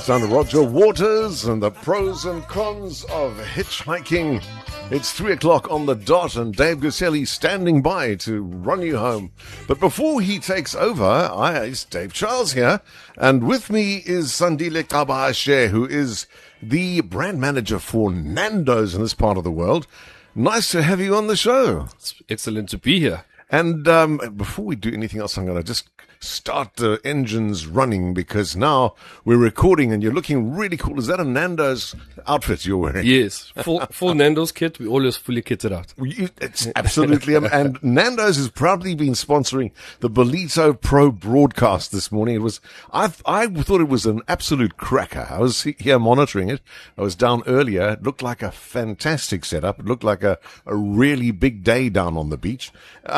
son Roger Waters and the pros and cons of hitchhiking. It's 3 o'clock on the dot and Dave Guseli standing by to run you home. But before he takes over, it's Dave Charles here, and with me is Sandile Kabashe, who is the brand manager for Nando's in this part of the world. Nice to have you on the show. It's excellent to be here. And before we do anything else, I'm going to just start the engines running because now we're recording and you're looking really cool. Is that a Nando's outfit you're wearing? Yes, full Nando's kit. We always fully kitted out. It's absolutely. And Nando's has proudly been sponsoring the Ballito Pro broadcast this morning. It was, I thought it was an absolute cracker. I was here monitoring it. I was down earlier. It looked like a fantastic setup. It looked like a really big day down on the beach.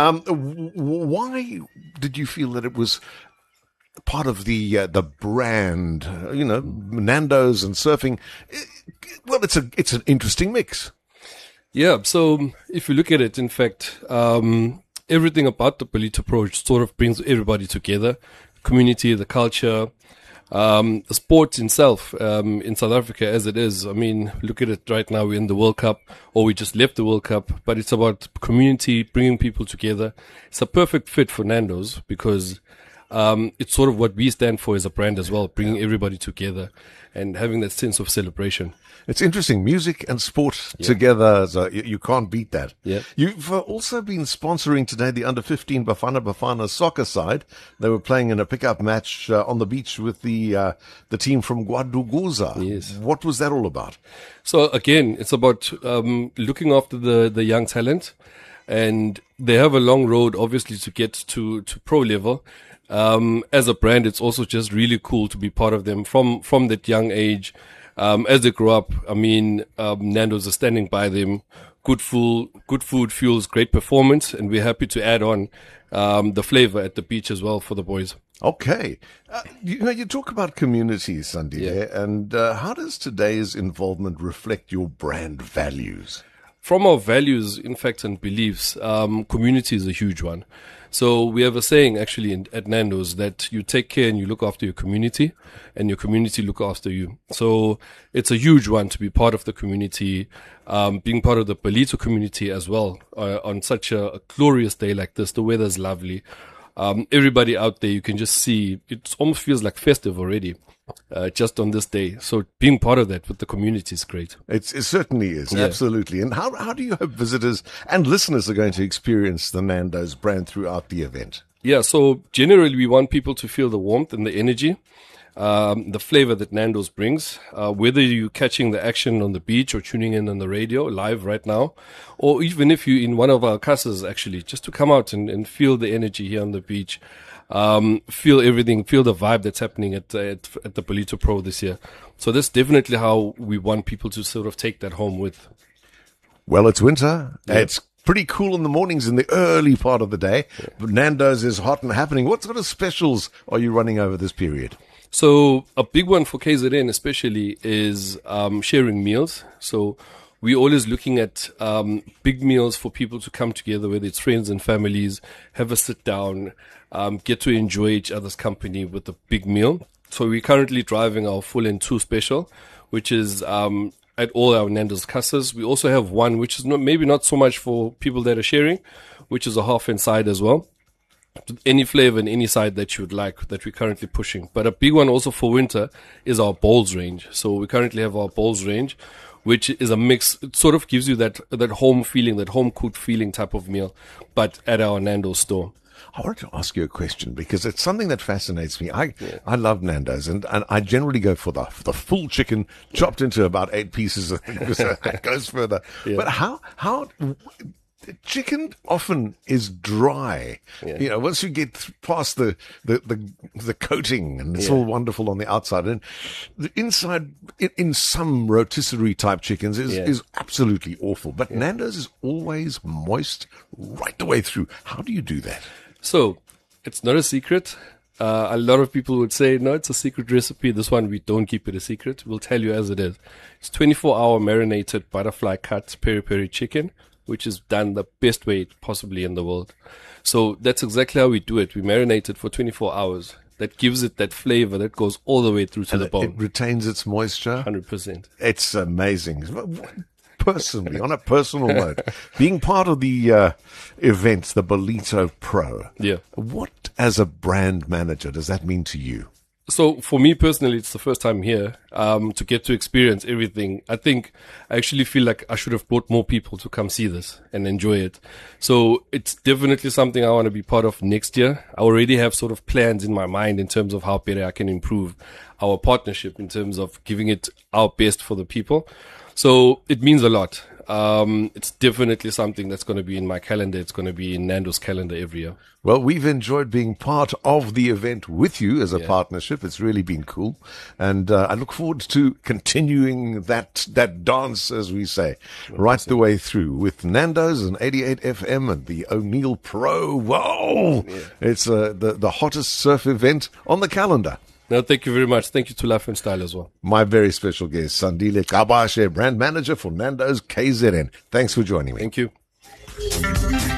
Why did you feel that it was part of the brand, Nando's and surfing? Well, it's an interesting mix. Yeah. So if you look at it, in fact, everything about the Ballito Pro sort of brings everybody together, community, the culture, the sport itself, in South Africa as it is. I mean, look at it right now. We're in the World Cup, or we just left the World Cup, but it's about community, bringing people together. It's a perfect fit for Nando's because it's sort of what we stand for as a brand as well, bringing everybody together and having that sense of celebration. It's interesting. Music and sport together, so you can't beat that. Yeah. You've also been sponsoring today the under-15 Bafana soccer side. They were playing in a pickup match on the beach with the team from Guaduguza. Yes. What was that all about? So again, it's about looking after the young talent, and they have a long road, obviously, to get to pro level. As a brand, it's also just really cool to be part of them from that young age. As they grow up, I mean, Nando's are standing by them. Good food fuels great performance, and we're happy to add on the flavor at the beach as well for the boys. Okay. You talk about communities, Sandile, and how does today's involvement reflect your brand values? From our values, in fact, and beliefs, community is a huge one. So we have a saying actually at Nando's that you take care and you look after your community, and your community look after you. So it's a huge one to be part of the community, being part of the Ballito community as well, on such a glorious day like this. The weather's lovely. Everybody out there, you can just see, it almost feels like festive already. Just on this day. So being part of that with the community is great. It certainly is. Yeah. Absolutely. And how do you hope visitors and listeners are going to experience the Nando's brand throughout the event? Yeah. So generally we want people to feel the warmth and the energy, the flavor that Nando's brings, whether you're catching the action on the beach or tuning in on the radio live right now, or even if you're in one of our casas, actually, just to come out and feel the energy here on the beach. Feel everything, feel the vibe that's happening at the Ballito Pro this year. So that's definitely how we want people to sort of take that home with. Well, it's winter. Yeah. It's pretty cool in the mornings in the early part of the day. Yeah. But Nando's is hot and happening. What sort of specials are you running over this period? So a big one for KZN especially is sharing meals. So we're always looking at big meals for people to come together, whether it's friends and families, have a sit down, get to enjoy each other's company with a big meal. So we're currently driving our full and two special, which is at all our Nando's casas. We also have one which is maybe not so much for people that are sharing, which is a half and side as well. Any flavor and any side that you would like that we're currently pushing. But a big one also for winter is our bowls range. So we currently have our bowls range, which is a mix. It sort of gives you that home feeling, that home cooked feeling type of meal, but at our Nando's store. I wanted to ask you a question because it's something that fascinates me. I love Nando's and I generally go for the full chicken chopped into about 8 pieces because it goes further. Yeah. But how chicken often is dry. Yeah. Once you get past the coating and it's all wonderful on the outside, and the inside in some rotisserie type chickens is absolutely awful. But Nando's is always moist right the way through. How do you do that? So it's not a secret. A lot of people would say, no, it's a secret recipe. This one, we don't keep it a secret. We'll tell you as it is. It's 24-hour marinated butterfly cut peri-peri chicken, which is done the best way possibly in the world. So that's exactly how we do it. We marinate it for 24 hours. that gives it that flavor that goes all the way through to the It bone. retains its moisture. 100%. It's amazing. Personally, on a personal note, being part of the event, the Bolito Pro, Yeah. what as a brand manager does that mean to you? So for me personally, it's the first time here to get to experience everything. I think I actually feel like I should have brought more people to come see this and enjoy it. So it's definitely something I want to be part of next year. I already have sort of plans in my mind in terms of how better I can improve our partnership in terms of giving it our best for the people. So it means a lot. It's definitely something that's going to be in my calendar. It's going to be in Nando's calendar every year. Well, we've enjoyed being part of the event with you as a partnership. It's really been cool. And I look forward to continuing that dance, as we say, right the way through with Nando's and 88 FM and the O'Neill Pro. Whoa! Yeah. It's the hottest surf event on the calendar. No, thank you very much. Thank you to Life and Style as well. My very special guest, Sandile Kabashe, brand manager for Nando's KZN. Thanks for joining me. Thank you.